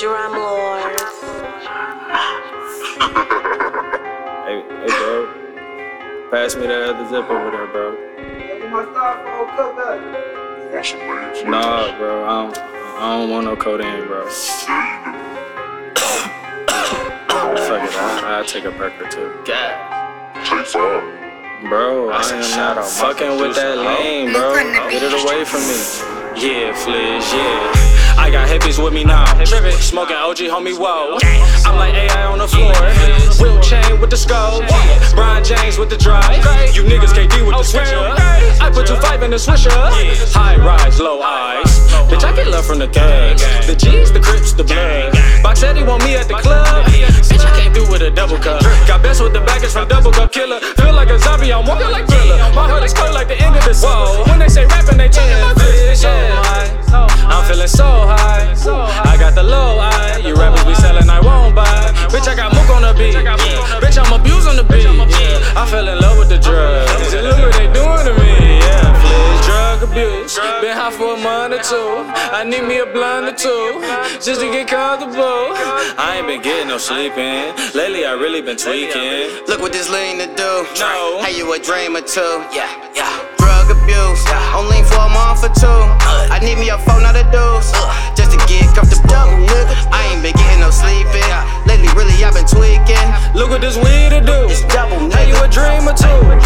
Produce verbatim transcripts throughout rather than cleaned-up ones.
Jerome Lord. Hey, hey, bro. Pass me that other zip over there, bro. Nah, bro. I don't, I don't want no codeine, bro. Fuck it, I, I'll take a perk or two. God. Bro, I am not fucking with that lane, bro. Get it away from me. Yeah, Fliz, yeah. I got hippies with me now. Smoking O G, homie, whoa. I'm like A I on the floor. Will chain with the skull. Brian James with the drive. You niggas K D with the switcher. I put two five in the swisher. High rise, low eyes. Bitch, I get love from the thugs. The G's, the Crips, the blood. Box said he want me at the club. Bitch, I can't do with a double cup. Got best with the baggage from Double Cup Killer. Feel like a zombie, I'm walking like Thriller. My heart is cold like the end of the summer. When they say rapping, they talking about this. I'm feeling so high. I got the low eye. You rappers be selling, I won't buy. Bitch, I got mook on the beat. Bitch, I'm abused on the beat. I fell in love with the drugs. And look what they doing to me. Yeah, Fliz, drug abuse. Been high for a month or two. I need me a blunt or two just to get comfortable. I ain't been getting no sleeping. Lately, I really been tweaking. Look what this lean to do. No. Hey, you a dream or two. Yeah, yeah. Drug abuse. On lean for a month or two. I need me a phone, not a deuce. Just to get comfortable. I ain't been getting no sleeping. Lately, really, I've been tweaking. Look what this weed to do. Hey, you a dream or two.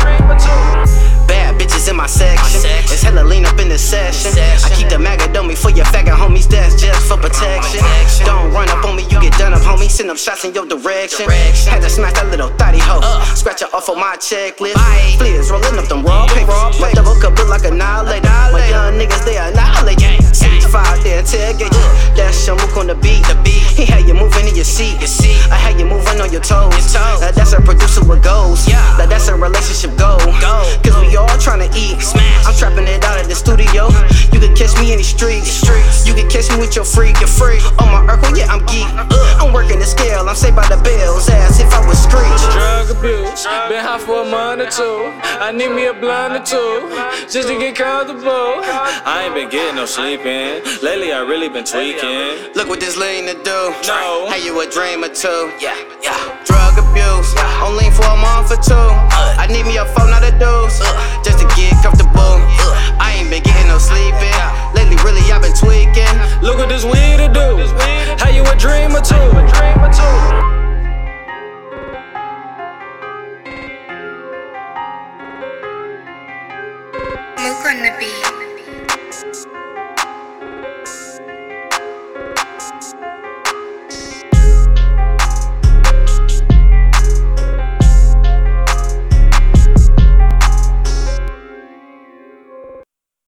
Bad bitches in my section. It's hella lean up in the session. I keep the maggot on me for your faggot homies. That's just for protection. Don't run up on me, you get done up, homie. Send them shots in your direction. Had to smash that little thotty hoe. Scratch her off on my checklist. Fliz rolling up them raw papers. My double cup look like a annihilator. My young niggas, they annihilate you. sixty-five, they interrogate you. That's your mook on the beat. He had you moving in your seat. I had you moving on your toes. Now that's a producer with goals. Now that's a relationship goal. Cause we all tryna eat. I'm trapping it out of the studio. You can catch me in the streets. You can catch me with your freak. You're free. On my Urkel, yeah, I'm geek. I'm working the scale. I'm saved by the bills. As if I was screech. Drug abuse. Been high for a month or two. I need me a blunt or two just to get comfortable. I ain't been getting no sleeping. Lately, I really been tweaking. Look what this lean to do. No. Hey, you a dream or two. Yeah, yeah. Drug abuse. On lean for a month or two. I need me a phone, not a deuce. Just to get comfortable. I ain't been getting no sleeping. Lately, really, I've been tweaking. Look what this weed to do.